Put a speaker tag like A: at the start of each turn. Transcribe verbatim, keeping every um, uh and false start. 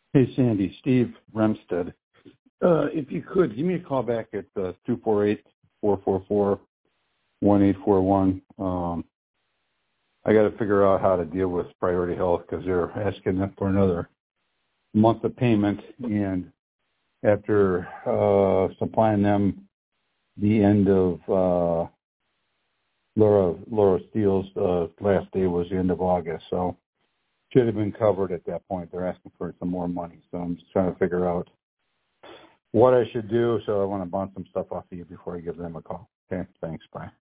A: Hey, Sandy, Steve Remstead. Uh, if you could, give me a call back at uh, two four eight, four four four, one eight four one. Um, I got to figure out how to deal with Priority Health because they're asking them for another month of payment, and after uh, supplying them the end of uh, Laura Laura Steele's uh, last day was the end of August, so should have been covered at that point. They're asking for some more money, so I'm just trying to figure out what I should do. So I want to bounce some stuff off of you before I give them a call. Okay, thanks. Bye.